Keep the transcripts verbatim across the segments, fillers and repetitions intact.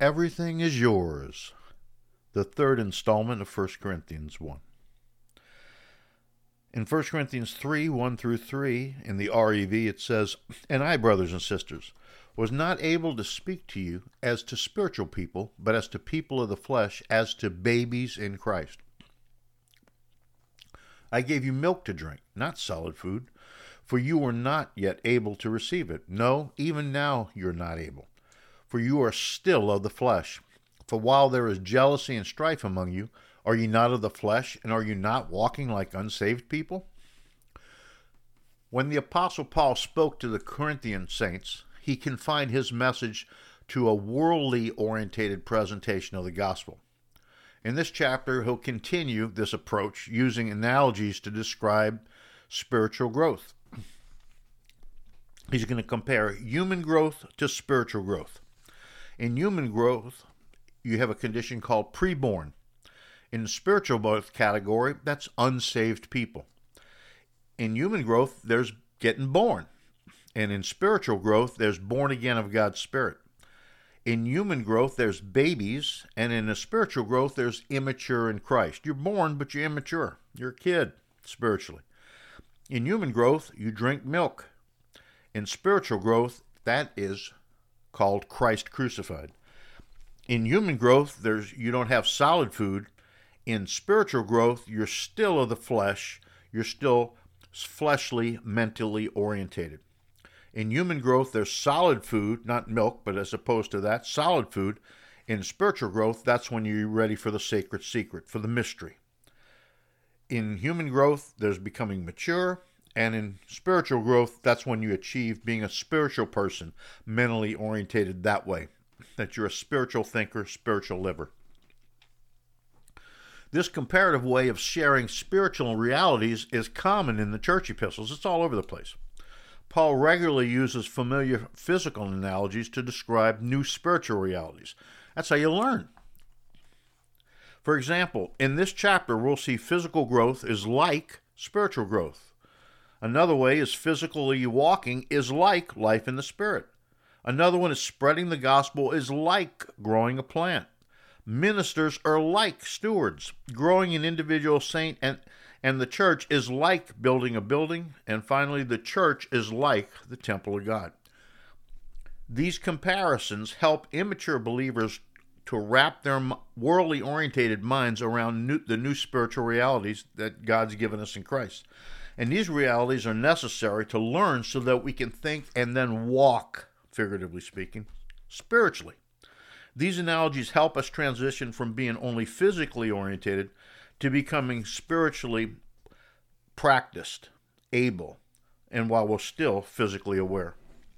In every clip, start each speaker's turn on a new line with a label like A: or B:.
A: Everything is yours. The third installment of First Corinthians one. In First Corinthians three, one through three, in the R E V, it says, "And I, brothers and sisters, was not able to speak to you as to spiritual people, but as to people of the flesh, as to babies in Christ. I gave you milk to drink, not solid food, for you were not yet able to receive it. No, even now you're not able, for you are still of the flesh. For while there is jealousy and strife among you, are you not of the flesh, and are you not walking like unsaved people?" When the Apostle Paul spoke to the Corinthian saints, he confined his message to a worldly-orientated presentation of the gospel. In this chapter, he'll continue this approach using analogies to describe spiritual growth. He's going to compare human growth to spiritual growth. In human growth, you have a condition called preborn. In the spiritual growth category, that's unsaved people. In human growth, there's getting born. And in spiritual growth, there's born again of God's Spirit. In human growth, there's babies, and in the spiritual growth, there's immature in Christ. You're born, but you're immature. You're a kid, spiritually. In human growth, you drink milk. In spiritual growth, that is called Christ crucified. In human growth, there's you don't have solid food. In spiritual growth, you're still of the flesh. You're still fleshly, mentally orientated. In human growth, there's solid food, not milk, but as opposed to that, solid food. In spiritual growth, that's when you're ready for the sacred secret, for the mystery. In human growth, there's becoming mature. And in spiritual growth, that's when you achieve being a spiritual person, mentally orientated that way, that you're a spiritual thinker, spiritual liver. This comparative way of sharing spiritual realities is common in the church epistles. It's all over the place. Paul regularly uses familiar physical analogies to describe new spiritual realities. That's how you learn. For example, in this chapter, we'll see physical growth is like spiritual growth. Another way is physically walking is like life in the Spirit. Another one is spreading the gospel is like growing a plant. Ministers are like stewards. Growing an individual saint and, and the church is like building a building. And finally, the church is like the temple of God. These comparisons help immature believers to wrap their worldly orientated minds around new, the new spiritual realities that God's given us in Christ. And these realities are necessary to learn so that we can think and then walk, figuratively speaking, spiritually. These analogies help us transition from being only physically orientated to becoming spiritually practiced, able, and while we're still physically aware.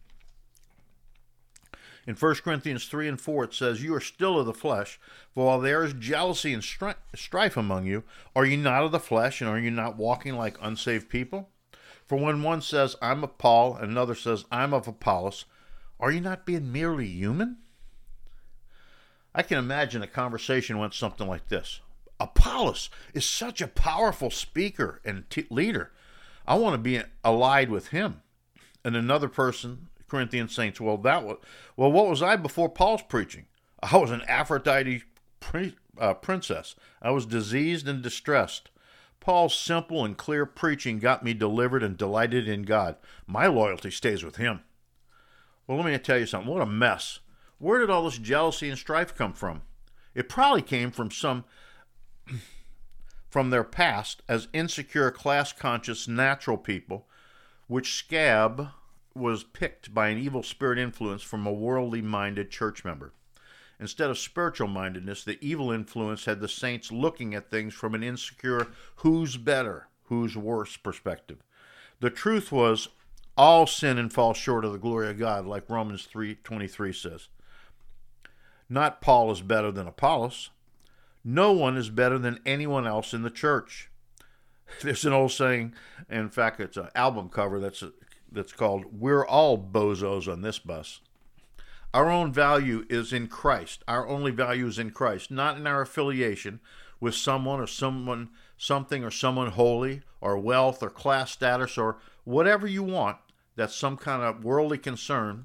A: In First Corinthians three and four, it says, "You are still of the flesh, for while there is jealousy and stri- strife among you, are you not of the flesh, and are you not walking like unsaved people? For when one says, 'I'm of Paul,' and another says, 'I'm of Apollos,' are you not being merely human?" I can imagine a conversation went something like this. "Apollos is such a powerful speaker and t- leader. I want to be allied with him." And another person, Corinthian saints, well, that was, well, what was I before Paul's preaching? I was an Aphrodite pre, uh, princess. I was diseased and distressed. Paul's simple and clear preaching got me delivered and delighted in God. My loyalty stays with him. Well, let me tell you something. What a mess. Where did all this jealousy and strife come from? It probably came from some, from their past as insecure, class-conscious, natural people, which scab was picked by an evil spirit influence from a worldly-minded church member. Instead of spiritual mindedness, the evil influence had the saints looking at things from an insecure, who's better, who's worse perspective. The truth was, all sin and fall short of the glory of God, like Romans three twenty-three says. Not Paul is better than Apollos. No one is better than anyone else in the church. There's an old saying, in fact, it's an album cover that's a, that's called, "We're all bozos on this bus." Our own value is in Christ. Our only value is in Christ, not in our affiliation with someone or someone, something or someone holy or wealth or class status or whatever you want. That's some kind of worldly concern.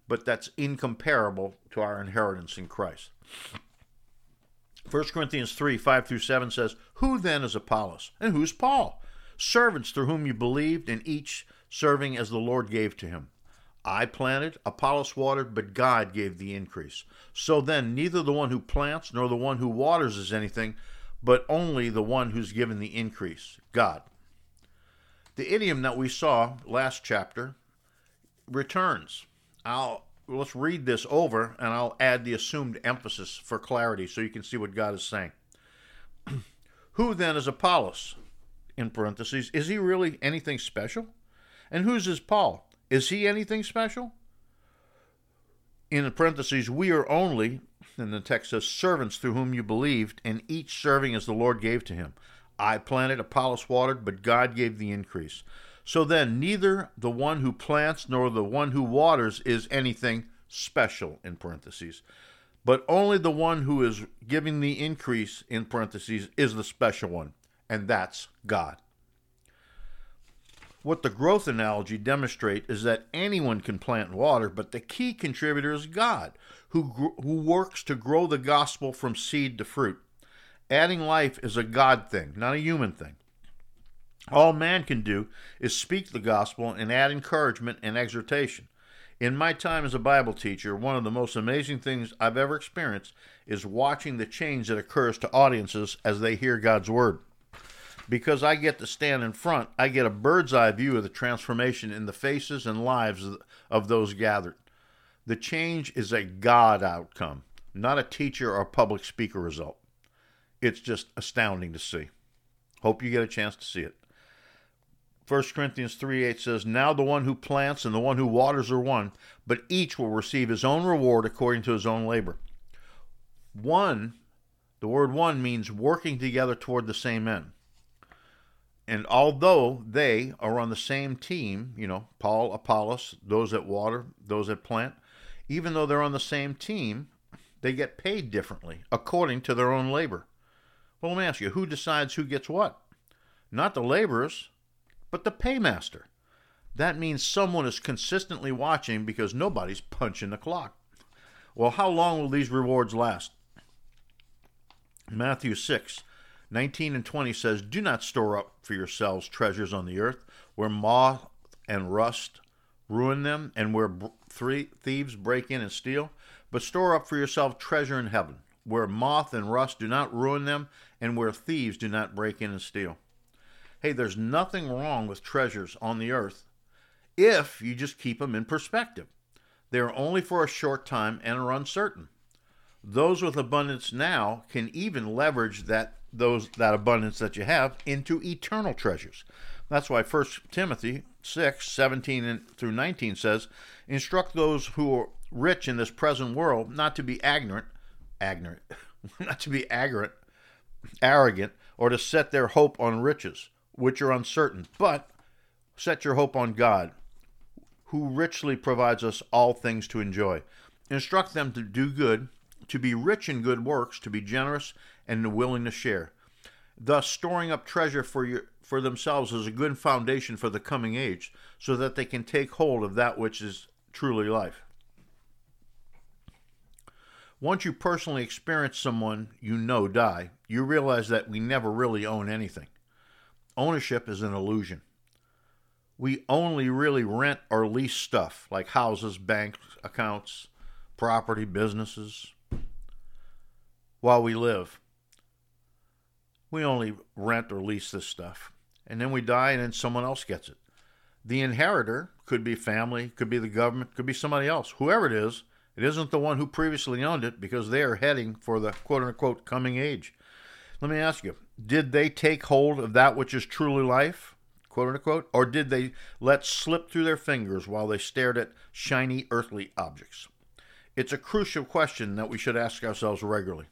A: but that's incomparable to our inheritance in Christ. First Corinthians three, five through seven says, "Who then is Apollos, and who's Paul? Servants through whom you believed, and each serving as the Lord gave to him. I planted, Apollos watered, but God gave the increase. So then, neither the one who plants nor the one who waters is anything, but only the one who's given the increase, God." The idiom that we saw last chapter returns. I'll let's read this over, and I'll add the assumed emphasis for clarity so you can see what God is saying. Who then is Apollos? In parentheses, is he really anything special? And whose is Paul? Is he anything special? In parentheses, we are only, and the text says, servants through whom you believed, and each serving as the Lord gave to him. I planted, Apollos watered, but God gave the increase. So then, neither the one who plants nor the one who waters is anything special, in parentheses, but only the one who is giving the increase, in parentheses, is the special one, and that's God. What the growth analogy demonstrates is that anyone can plant and water, but the key contributor is God, who, who works to grow the gospel from seed to fruit. Adding life is a God thing, not a human thing. All man can do is speak the gospel and add encouragement and exhortation. In my time as a Bible teacher, one of the most amazing things I've ever experienced is watching the change that occurs to audiences as they hear God's word. Because I get to stand in front, I get a bird's eye view of the transformation in the faces and lives of those gathered. The change is a God outcome, not a teacher or public speaker result. It's just astounding to see. Hope you get a chance to see it. First Corinthians three eight says, "Now the one who plants and the one who waters are one, but each will receive his own reward according to his own labor." One, the word one means working together toward the same end. And although they are on the same team, you know, Paul, Apollos, those that water, those that plant, even though they're on the same team, they get paid differently according to their own labor. Well, let me ask you, who decides who gets what? Not the laborers, but the paymaster. That means someone is consistently watching because nobody's punching the clock. Well, how long will these rewards last? Matthew six, nineteen and twenty says, "Do not store up for yourselves treasures on the earth, where moth and rust ruin them, and where three thieves break in and steal. But store up for yourself treasure in heaven, where moth and rust do not ruin them, and where thieves do not break in and steal." Hey, there's nothing wrong with treasures on the earth if you just keep them in perspective. They are only for a short time and are uncertain. Those with abundance now can even leverage that those that abundance that you have into eternal treasures. That's why First Timothy six, seventeen through nineteen says, "Instruct those who are rich in this present world not to be ignorant, ignorant, not to be arrogant, arrogant, or to set their hope on riches, which are uncertain, but set your hope on God, who richly provides us all things to enjoy. Instruct them to do good, to be rich in good works, to be generous, and willing to share. Thus, storing up treasure for your, for themselves is a good foundation for the coming age, so that they can take hold of that which is truly life." Once you personally experience someone you know die, you realize that we never really own anything. Ownership is an illusion. We only really rent or lease stuff, like houses, bank accounts, property, businesses, while we live. We only rent or lease this stuff. And then we die, and then someone else gets it. The inheritor could be family, could be the government, could be somebody else. Whoever it is, it isn't the one who previously owned it, because they are heading for the quote-unquote coming age. Let me ask you, did they take hold of that which is truly life, quote-unquote, or did they let slip through their fingers while they stared at shiny earthly objects? It's a crucial question that we should ask ourselves regularly.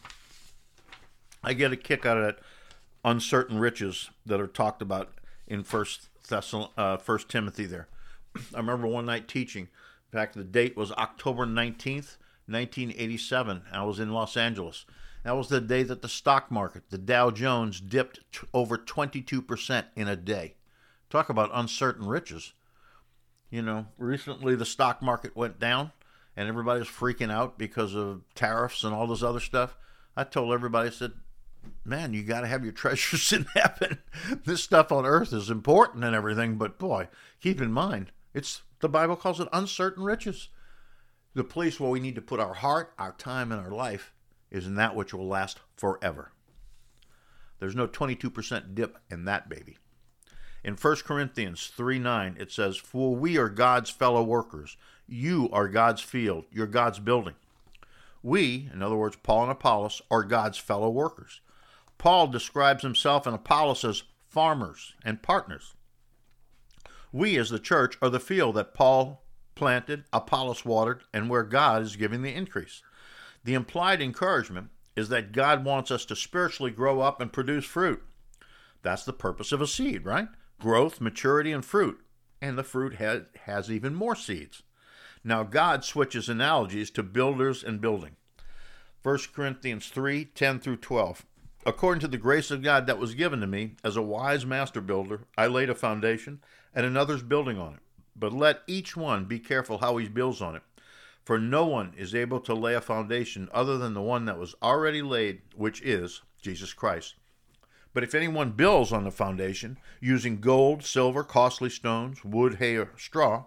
A: I get a kick out of that uncertain riches that are talked about in First Thessalon, uh, First Timothy there. I remember one night teaching. In fact, the date was October nineteenth, nineteen eighty-seven. I was in Los Angeles. That was the day that the stock market, the Dow Jones, dipped t- over twenty-two percent in a day. Talk about uncertain riches. You know, recently the stock market went down and everybody's freaking out because of tariffs and all this other stuff. I told everybody, I said, man, you got to have your treasures in heaven. This stuff on earth is important and everything, but boy, keep in mind, it's the Bible calls it uncertain riches. The place where we need to put our heart, our time, and our life is in that which will last forever. There's no twenty-two percent dip in that baby. In First Corinthians three nine, it says, for we are God's fellow workers. You are God's field. You're God's building. We, in other words, Paul and Apollos, are God's fellow workers. Paul describes himself and Apollos as farmers and partners. We, as the church, are the field that Paul planted, Apollos watered, and where God is giving the increase. The implied encouragement is that God wants us to spiritually grow up and produce fruit. That's the purpose of a seed, right? Growth, maturity, and fruit. And the fruit has, has even more seeds. Now, God switches analogies to builders and building. First Corinthians three ten through twelve. According to the grace of God that was given to me, as a wise master builder, I laid a foundation, and another's building on it. But let each one be careful how he builds on it. For no one is able to lay a foundation other than the one that was already laid, which is Jesus Christ. But if anyone builds on the foundation, using gold, silver, costly stones, wood, hay, or straw,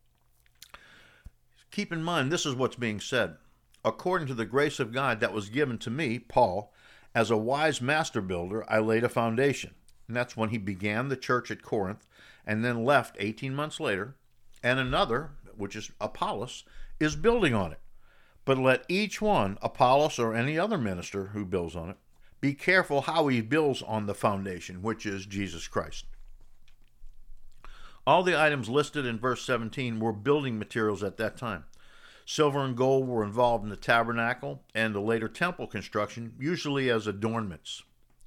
A: keep in mind this is what's being said. According to the grace of God that was given to me, Paul, as a wise master builder, I laid a foundation. And that's when he began the church at Corinth and then left eighteen months later. And another, which is Apollos, is building on it. But let each one, Apollos or any other minister who builds on it, be careful how he builds on the foundation, which is Jesus Christ. All the items listed in verse seventeen were building materials at that time. Silver and gold were involved in the tabernacle and the later temple construction, usually as adornments.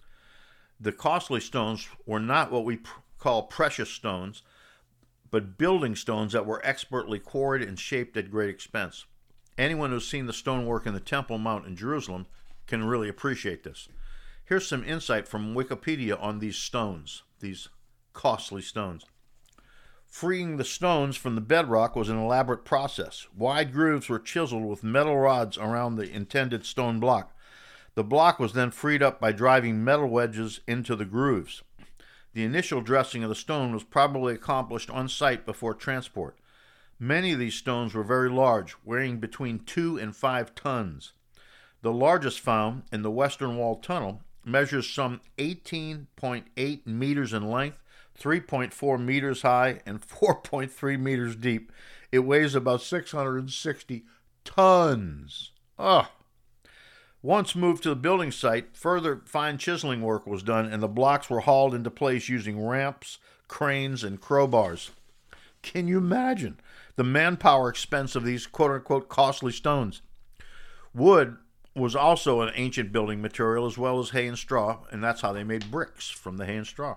A: The costly stones were not what we call precious stones, but building stones that were expertly quarried and shaped at great expense. Anyone who's seen the stonework in the Temple Mount in Jerusalem can really appreciate this. Here's some insight from Wikipedia on these stones, these costly stones. Freeing the stones from the bedrock was an elaborate process. Wide grooves were chiseled with metal rods around the intended stone block. The block was then freed up by driving metal wedges into the grooves. The initial dressing of the stone was probably accomplished on site before transport. Many of these stones were very large, weighing between two and five tons. The largest found in the Western Wall Tunnel measures some eighteen point eight meters in length, three point four meters high, and four point three meters deep. It weighs about six hundred sixty tons. Ugh. Once moved to the building site, further fine chiseling work was done, and the blocks were hauled into place using ramps, cranes, and crowbars. Can you imagine the manpower expense of these quote-unquote costly stones? Wood was also an ancient building material as well as hay and straw, and that's how they made bricks, from the hay and straw.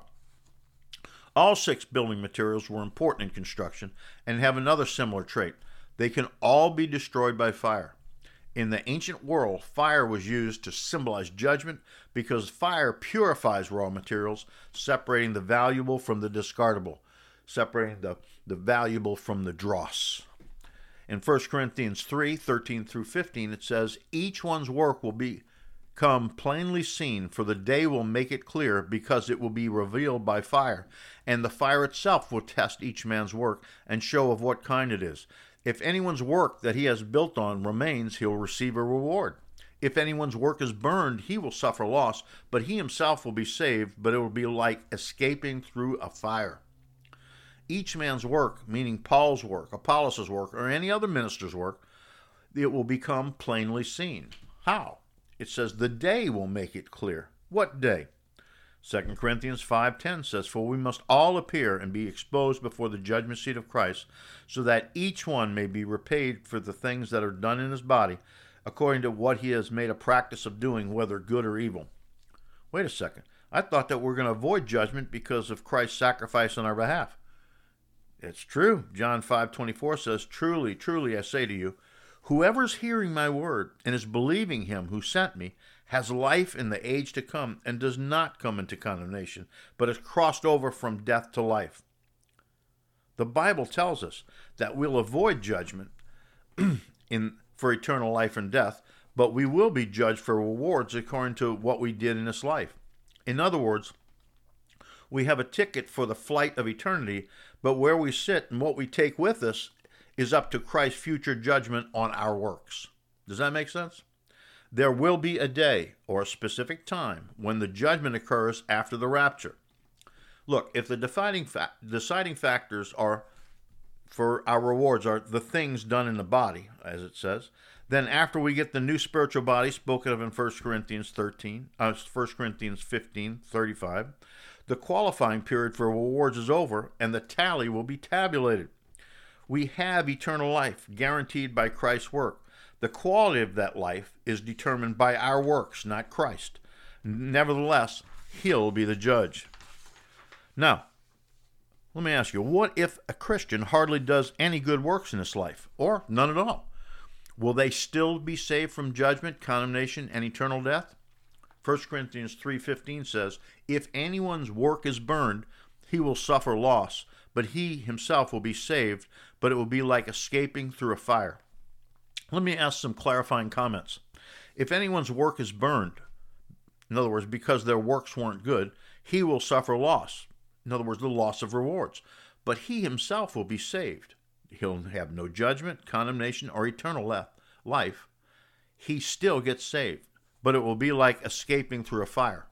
A: All six building materials were important in construction and have another similar trait. They can all be destroyed by fire. In the ancient world, fire was used to symbolize judgment because fire purifies raw materials, separating the valuable from the discardable, separating the, the valuable from the dross. In First Corinthians three thirteen through fifteen, it says, each one's work will become plainly seen, for the day will make it clear, because it will be revealed by fire. And the fire itself will test each man's work and show of what kind it is. If anyone's work that he has built on remains, he'll receive a reward. If anyone's work is burned, he will suffer loss, but he himself will be saved, but it will be like escaping through a fire. Each man's work, meaning Paul's work, Apollos' work, or any other minister's work, it will become plainly seen. How? It says the day will make it clear. What day? Second Corinthians five ten says, for we must all appear and be exposed before the judgment seat of Christ, so that each one may be repaid for the things that are done in his body, according to what he has made a practice of doing, whether good or evil. Wait a second. I thought that we're going to avoid judgment because of Christ's sacrifice on our behalf. It's true. John five twenty-four says, truly, truly, I say to you, whoever's hearing my word and is believing him who sent me has life in the age to come and does not come into condemnation, but has crossed over from death to life. The Bible tells us that we'll avoid judgment in for eternal life and death, but we will be judged for rewards according to what we did in this life. In other words, we have a ticket for the flight of eternity, but where we sit and what we take with us is up to Christ's future judgment on our works. Does that make sense? There will be a day or a specific time when the judgment occurs after the rapture. Look, if the deciding, fa- deciding factors are for our rewards are the things done in the body, as it says, then after we get the new spiritual body spoken of in First Corinthians thirteen, uh, First Corinthians fifteen, thirty-five, the qualifying period for rewards is over and the tally will be tabulated. We have eternal life guaranteed by Christ's work. The quality of that life is determined by our works, not Christ. Nevertheless, he'll be the judge. Now, let me ask you, what if a Christian hardly does any good works in this life, or none at all? Will they still be saved from judgment, condemnation, and eternal death? First Corinthians three fifteen says, if anyone's work is burned, he will suffer loss, but he himself will be saved, but it will be like escaping through a fire. Let me ask some clarifying comments. If anyone's work is burned, in other words, because their works weren't good, he will suffer loss. In other words, the loss of rewards. But he himself will be saved. He'll have no judgment, condemnation, or eternal life. He still gets saved, but it will be like escaping through a fire.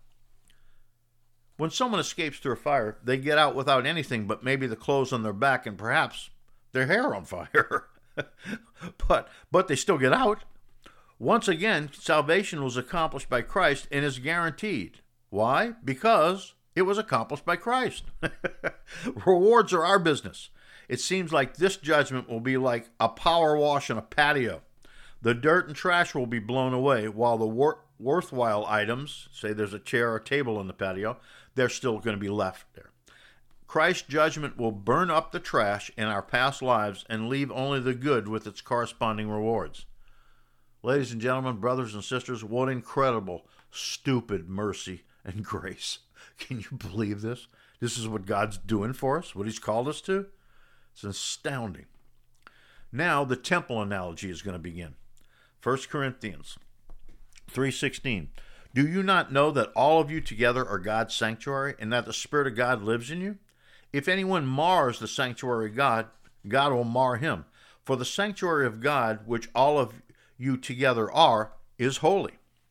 A: When someone escapes through a fire, they get out without anything but maybe the clothes on their back and perhaps their hair on fire. but but they still get out. Once again, salvation was accomplished by Christ and is guaranteed. Why? Because it was accomplished by Christ. Rewards are our business. It seems like this judgment will be like a power wash on a patio. The dirt and trash will be blown away, while the wor- worthwhile items, say there's a chair or table on the patio, they're still going to be left there. Christ's judgment will burn up the trash in our past lives and leave only the good with its corresponding rewards. Ladies and gentlemen, brothers and sisters, what incredible, stupid mercy and grace. Can you believe this? This is what God's doing for us, what he's called us to? It's astounding. Now the temple analogy is going to begin. First Corinthians three sixteen. Do you not know that all of you together are God's sanctuary and that the Spirit of God lives in you? If anyone mars the sanctuary of God, God will mar him. For the sanctuary of God, which all of you together are, is holy.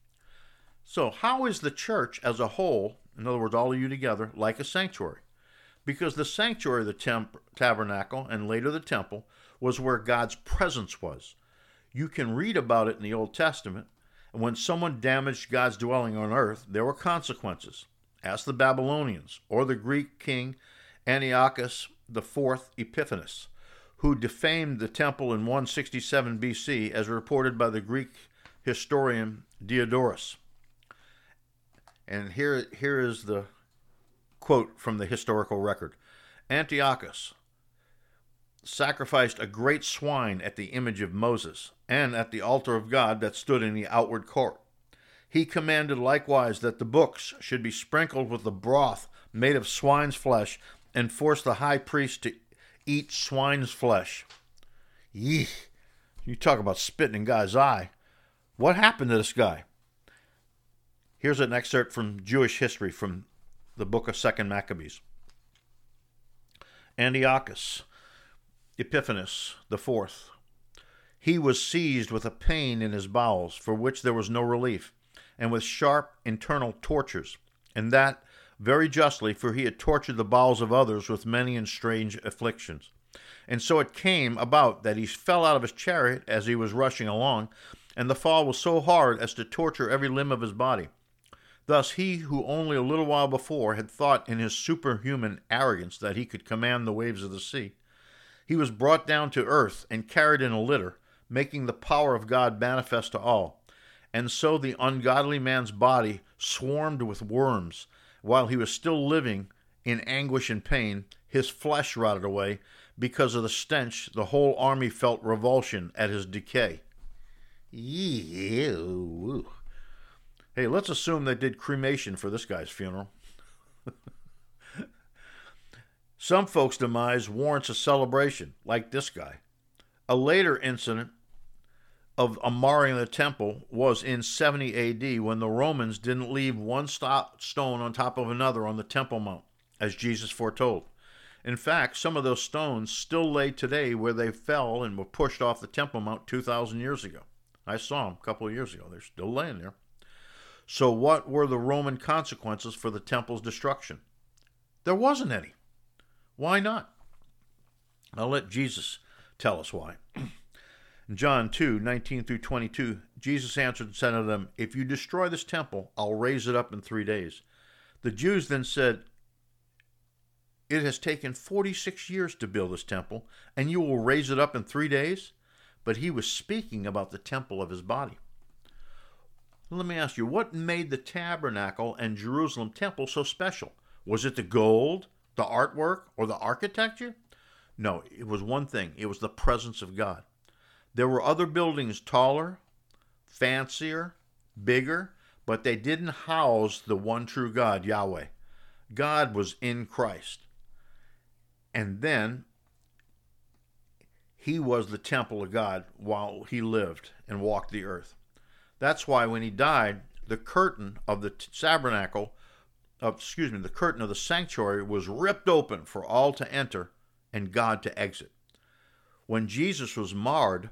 A: So how is the church as a whole, in other words, all of you together, like a sanctuary? Because the sanctuary of the temp- tabernacle and later the temple was where God's presence was. You can read about it in the Old Testament. And when someone damaged God's dwelling on earth, there were consequences. Ask the Babylonians or the Greek king Antiochus the Fourth Epiphanes, who defamed the temple in one sixty-seven B C, as reported by the Greek historian Diodorus. And here, here is the quote from the historical record. Antiochus sacrificed a great swine at the image of Moses and at the altar of God that stood in the outward court. He commanded likewise that the books should be sprinkled with the broth made of swine's flesh and forced the high priest to eat swine's flesh. Yee, you talk about spitting in God's eye. What happened to this guy? Here's an excerpt from Jewish history from the book of Second Maccabees. Antiochus Epiphanes the Fourth. He was seized with a pain in his bowels, for which there was no relief, and with sharp internal tortures, and that very justly, for he had tortured the bowels of others with many and strange afflictions. And so it came about that he fell out of his chariot as he was rushing along, and the fall was so hard as to torture every limb of his body. Thus he who only a little while before had thought in his superhuman arrogance that he could command the waves of the sea, he was brought down to earth and carried in a litter, making the power of God manifest to all. And so the ungodly man's body swarmed with worms. While he was still living in anguish and pain, his flesh rotted away. Because of the stench, the whole army felt revulsion at his decay. Ew. Hey, let's assume they did cremation for this guy's funeral. Some folks' demise warrants a celebration, like this guy. A later incident of a marring of the temple was in seventy A D when the Romans didn't leave one stone on top of another on the Temple Mount, as Jesus foretold. In fact, some of those stones still lay today where they fell and were pushed off the Temple Mount two thousand years ago. I saw them a couple of years ago. They're still laying there. So what were the Roman consequences for the temple's destruction? There wasn't any. Why not? I'll let Jesus tell us why. In John two, nineteen through twenty-two, Jesus answered and said to them, "If you destroy this temple, I'll raise it up in three days." The Jews then said, "It has taken forty-six years to build this temple, and you will raise it up in three days?" But he was speaking about the temple of his body. Let me ask you, what made the tabernacle and Jerusalem temple so special? Was it the gold, the artwork, or the architecture? No, it was one thing. It was the presence of God. There were other buildings taller, fancier, bigger, but they didn't house the one true God, Yahweh. God was in Christ. And then he was the temple of God while he lived and walked the earth. That's why when he died, the curtain of the tabernacle, of, excuse me, the curtain of the sanctuary was ripped open for all to enter and God to exit. When Jesus was marred,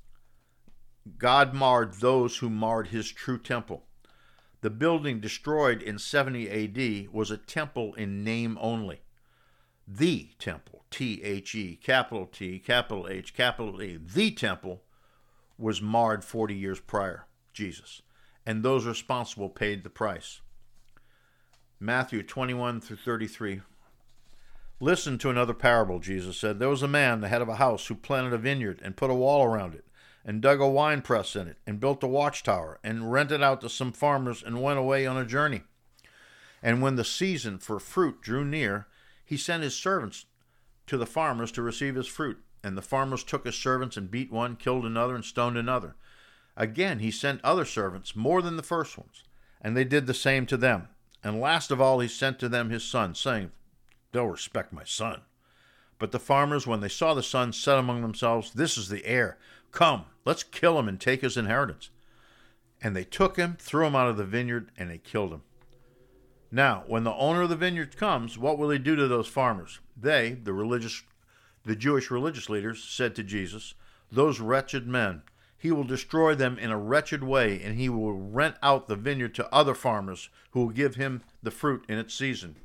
A: God marred those who marred his true temple. The building destroyed in seventy A D was a temple in name only. The temple, T H E, capital T, capital H, capital E, the temple was marred forty years prior, Jesus. And those responsible paid the price. Matthew twenty-one through thirty-three. Listen to another parable, Jesus said. There was a man, the head of a house, who planted a vineyard and put a wall around it, and dug a wine press in it, and built a watchtower, and rented out to some farmers, and went away on a journey. And when the season for fruit drew near, he sent his servants to the farmers to receive his fruit. And the farmers took his servants and beat one, killed another, and stoned another. Again he sent other servants, more than the first ones, and they did the same to them. And last of all he sent to them his son, saying, "They'll respect my son." But the farmers, when they saw the son, said among themselves, "This is the heir. Come, let's kill him and take his inheritance." And they took him, threw him out of the vineyard, and they killed him. Now, when the owner of the vineyard comes, what will he do to those farmers? They, the religious, the Jewish religious leaders, said to Jesus, "Those wretched men, he will destroy them in a wretched way, and he will rent out the vineyard to other farmers who will give him the fruit in its season."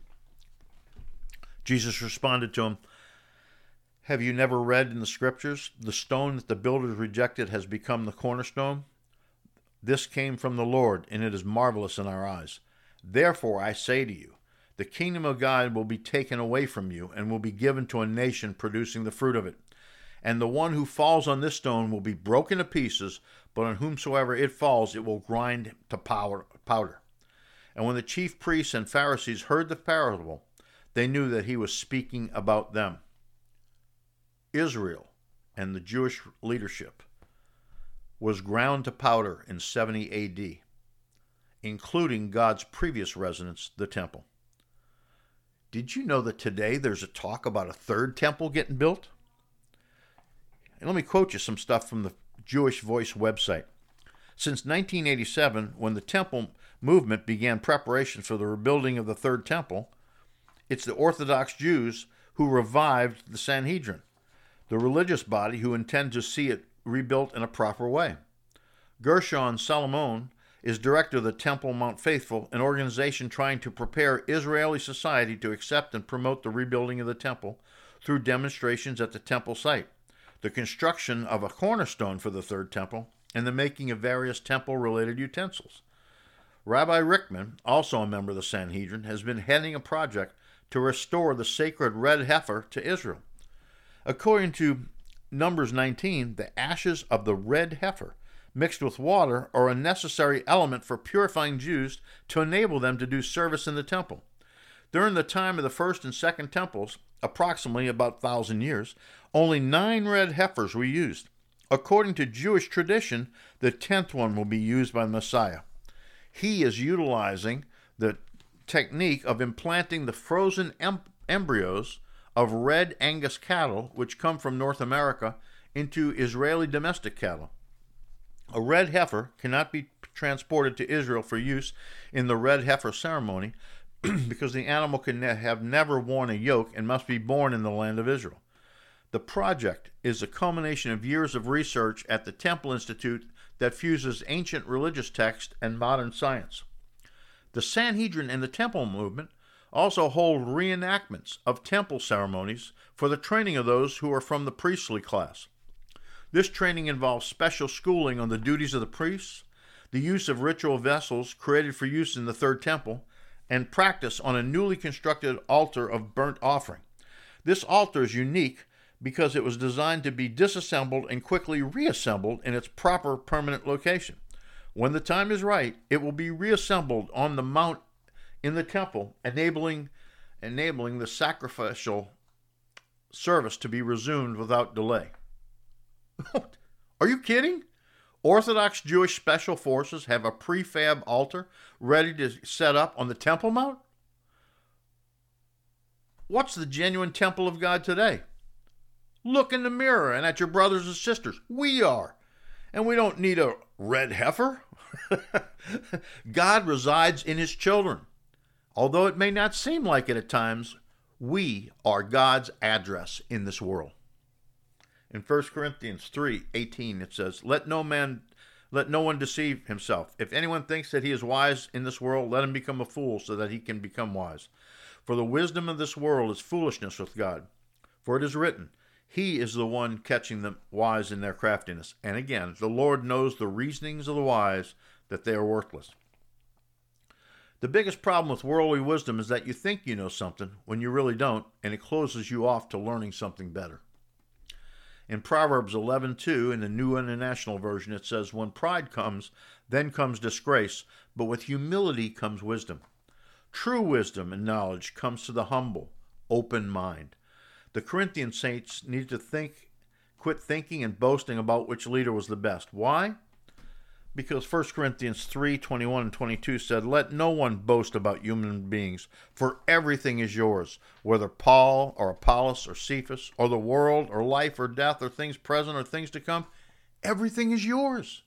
A: Jesus responded to him, "Have you never read in the scriptures, the stone that the builders rejected has become the cornerstone? This came from the Lord, and it is marvelous in our eyes. Therefore I say to you, the kingdom of God will be taken away from you and will be given to a nation producing the fruit of it. And the one who falls on this stone will be broken to pieces, but on whomsoever it falls, it will grind to powder." And when the chief priests and Pharisees heard the parable, they knew that he was speaking about them. Israel and the Jewish leadership was ground to powder in seventy A D, including God's previous residence, the temple. Did you know that today there's a talk about a third temple getting built? And let me quote you some stuff from the Jewish Voice website. Since nineteen eighty-seven, when the temple movement began preparations for the rebuilding of the third temple, it's the Orthodox Jews who revived the Sanhedrin, the religious body who intend to see it rebuilt in a proper way. Gershon Salomon is director of the Temple Mount Faithful, an organization trying to prepare Israeli society to accept and promote the rebuilding of the temple through demonstrations at the temple site, the construction of a cornerstone for the third temple, and the making of various temple-related utensils. Rabbi Rickman, also a member of the Sanhedrin, has been heading a project to restore the sacred red heifer to Israel. According to Numbers nineteen, the ashes of the red heifer mixed with water are a necessary element for purifying Jews to enable them to do service in the temple. During the time of the first and second temples, approximately about one thousand years, only nine red heifers were used. According to Jewish tradition, the tenth one will be used by the Messiah. He is utilizing the technique of implanting the frozen em- embryos of red Angus cattle, which come from North America, into Israeli domestic cattle. A red heifer cannot be transported to Israel for use in the red heifer ceremony because the animal can ne- have never worn a yoke and must be born in the land of Israel. The project is a culmination of years of research at the Temple Institute that fuses ancient religious text and modern science. The Sanhedrin and the Temple movement also hold reenactments of temple ceremonies for the training of those who are from the priestly class. This training involves special schooling on the duties of the priests, the use of ritual vessels created for use in the Third Temple, and practice on a newly constructed altar of burnt offering. This altar is unique because it was designed to be disassembled and quickly reassembled in its proper permanent location. When the time is right, it will be reassembled on the mount in the temple, enabling, enabling the sacrificial service to be resumed without delay. Are you kidding? Orthodox Jewish Special Forces have a prefab altar ready to set up on the Temple Mount? What's the genuine temple of God today? Look in the mirror and at your brothers and sisters. We are. And we don't need a red heifer. God resides in his children. Although it may not seem like it at times, we are God's address in this world. In First Corinthians three eighteen, it says, Let no man, let no one deceive himself. If anyone thinks that he is wise in this world, let him become a fool so that he can become wise. For the wisdom of this world is foolishness with God. For it is written, He is the one catching the wise in their craftiness. And again, the Lord knows the reasonings of the wise, that they are worthless. The biggest problem with worldly wisdom is that you think you know something when you really don't, and it closes you off to learning something better. In Proverbs eleven two, in the New International Version, it says, When pride comes, then comes disgrace, but with humility comes wisdom. True wisdom and knowledge comes to the humble, open mind. The Corinthian saints needed to think, quit thinking and boasting about which leader was the best. Why? Because First Corinthians three twenty-one and twenty-two said, Let no one boast about human beings, for everything is yours, whether Paul or Apollos or Cephas or the world or life or death or things present or things to come. Everything is yours.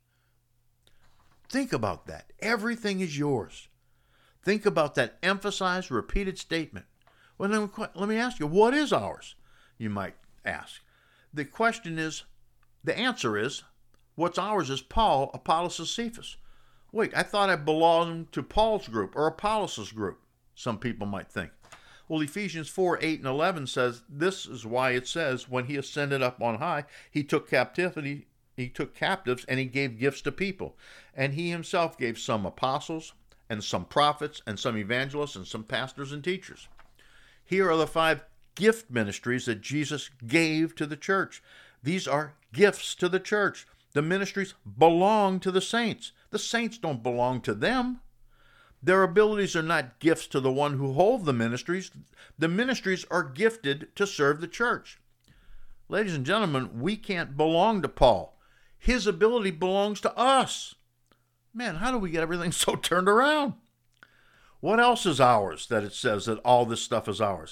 A: Think about that. Everything is yours. Think about that emphasized, repeated statement. Well, then let me ask you, what is ours? You might ask. The question is, the answer is, what's ours is Paul, Apollos, and Cephas. Wait, I thought I belonged to Paul's group or Apollos' group, some people might think. Well, Ephesians four eight and eleven says, this is why it says, when he ascended up on high, he took captivity, he took captives, and he gave gifts to people. And he himself gave some apostles, and some prophets, and some evangelists, and some pastors and teachers. Here are the five gift ministries that Jesus gave to the church. These are gifts to the church. The ministries belong to the saints. The saints don't belong to them. Their abilities are not gifts to the one who holds the ministries. The ministries are gifted to serve the church. Ladies and gentlemen, we can't belong to Paul. His ability belongs to us. Man, how do we get everything so turned around? What else is ours that it says that all this stuff is ours?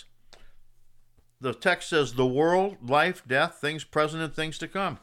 A: The text says the world, life, death, things present, and things to come.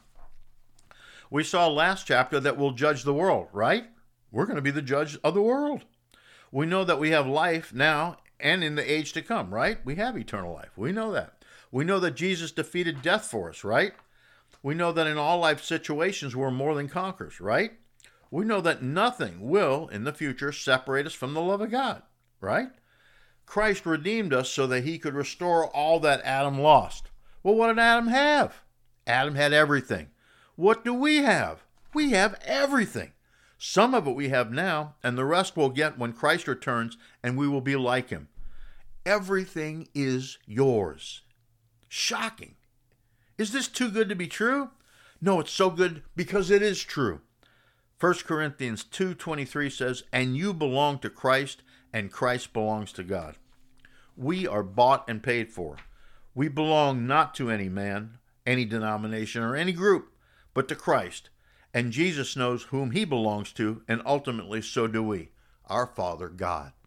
A: We saw last chapter that we'll judge the world, right? We're going to be the judge of the world. We know that we have life now and in the age to come, right? We have eternal life. We know that. We know that Jesus defeated death for us, right? We know that in all life situations we're more than conquerors, right? We know that nothing will, in the future, separate us from the love of God, right? Christ redeemed us so that he could restore all that Adam lost. Well, what did Adam have? Adam had everything. What do we have? We have everything. Some of it we have now, and the rest we'll get when Christ returns, and we will be like him. Everything is yours. Shocking. Is this too good to be true? No, it's so good because it is true. First Corinthians two twenty-three says, and you belong to Christ, and Christ belongs to God. We are bought and paid for. We belong not to any man, any denomination, or any group, but to Christ. And Jesus knows whom he belongs to, and ultimately so do we, our Father God.